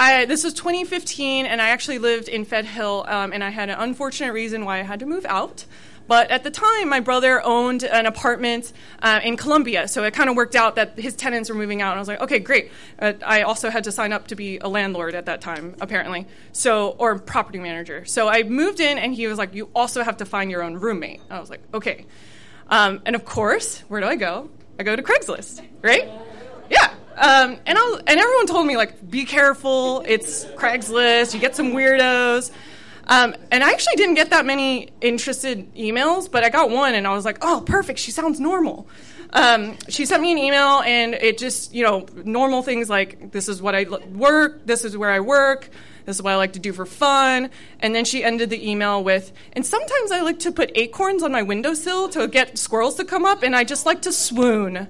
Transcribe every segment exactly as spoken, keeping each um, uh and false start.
I, this was twenty fifteen, and I actually lived in Fed Hill, um, and I had an unfortunate reason why I had to move out. But at the time, my brother owned an apartment uh, in Columbia, so it kind of worked out that his tenants were moving out. And I was like, okay, great. Uh, I also had to sign up to be a landlord at that time, apparently, so or property manager. So I moved in, and he was like, you also have to find your own roommate. I was like, okay. Um, and of course, where do I go? I go to Craigslist, right? Yeah. Um, and, I'll, and everyone told me, like, be careful. It's Craigslist. You get some weirdos. Um, and I actually didn't get that many interested emails, but I got one, and I was like, oh, perfect, she sounds normal. Um, she sent me an email, and it just, you know, normal things like, this is what I work, this is where I work, this is what I like to do for fun. And then she ended the email with, and sometimes I like to put acorns on my windowsill to get squirrels to come up, and I just like to swoon.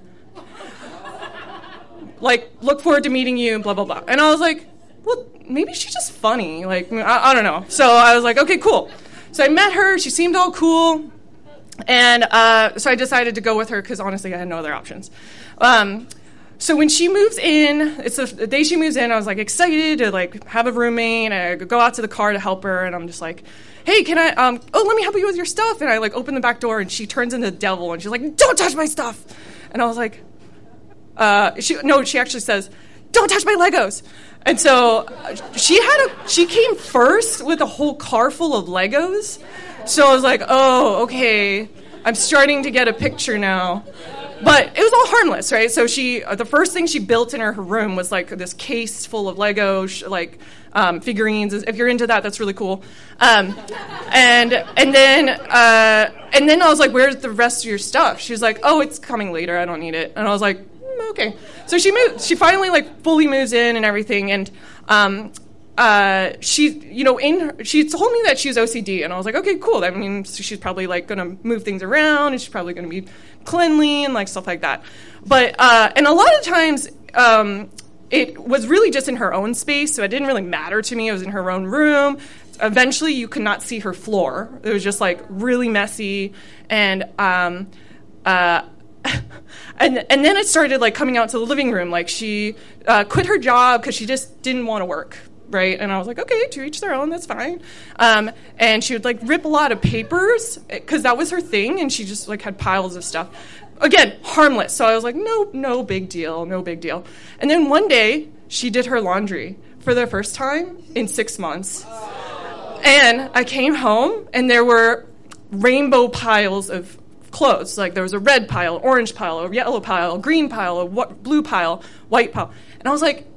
Like, look forward to meeting you, blah, blah, blah. And I was like, well, maybe she's just funny. Like, I, I don't know. So I was like, okay, cool. So I met her. She seemed all cool. And uh, so I decided to go with her because, honestly, I had no other options. Um, so when she moves in, it's the, the day she moves in, I was, like, excited to, like, have a roommate. And I go out to the car to help her. And I'm just like, hey, can I, um, oh, let me help you with your stuff. And I, like, open the back door. And she turns into the devil. And she's like, don't touch my stuff. And I was like, uh, she no, she actually says, don't touch my Legos. And so uh, she had a, she came first with a whole car full of Legos. So I was like, oh, okay, I'm starting to get a picture now. But it was all harmless, right? So she, uh, the first thing she built in her, her room was like this case full of Lego, sh- like um, figurines. If you're into that, that's really cool. Um, and and then uh, and then I was like, where's the rest of your stuff? She was like, oh, it's coming later. I don't need it. And I was like, okay. So she moved, she finally like fully moves in and everything. And, um, uh, she, you know, in her, she told me that she's O C D, and I was like, okay, cool. That means she's probably like going to move things around, and she's probably going to be cleanly and like stuff like that. But, uh, and a lot of times, um, it was really just in her own space. So it didn't really matter to me. It was in her own room. Eventually you could not see her floor. It was just like really messy. And, um, uh, And and then it started like coming out to the living room. Like she uh, quit her job because she just didn't want to work, right? And I was like, okay, to each their own, that's fine. Um, and she would like rip a lot of papers because that was her thing, and she just like had piles of stuff. Again, harmless. So I was like, no, no big deal, no big deal. And then one day she did her laundry for the first time in six months. And I came home, and there were rainbow piles of clothes. Like there was a red pile, orange pile, a yellow pile, a green pile, a wh- blue pile, white pile. And I was like,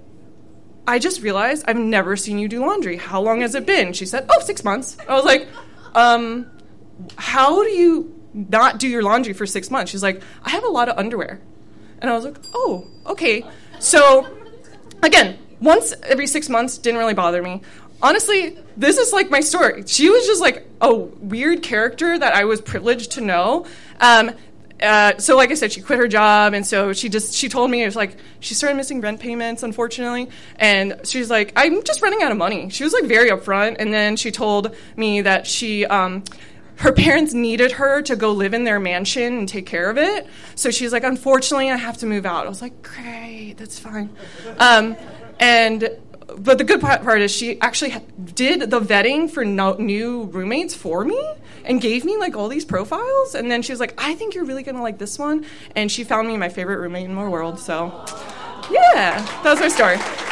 I just realized I've never seen you do laundry. How long has it been? She said, oh, six months. I was like, um, how do you not do your laundry for six months? She's like, I have a lot of underwear. And I was like, oh, okay. So again, once every six months didn't really bother me. Honestly, this is like my story. She was just like a weird character that I was privileged to know. Um, uh, so like I said, she quit her job, and so she just, she told me, it was like, she started missing rent payments, unfortunately, and she's like, I'm just running out of money. She was like very upfront, and then she told me that she, um, her parents needed her to go live in their mansion and take care of it, so she's like, unfortunately, I have to move out. I was like, great, that's fine. Um, and... But the good part is she actually did the vetting for no, new roommates for me and gave me, like, all these profiles. And then she was like, I think you're really going to like this one. And she found me my favorite roommate in the world. So, yeah, that was my story.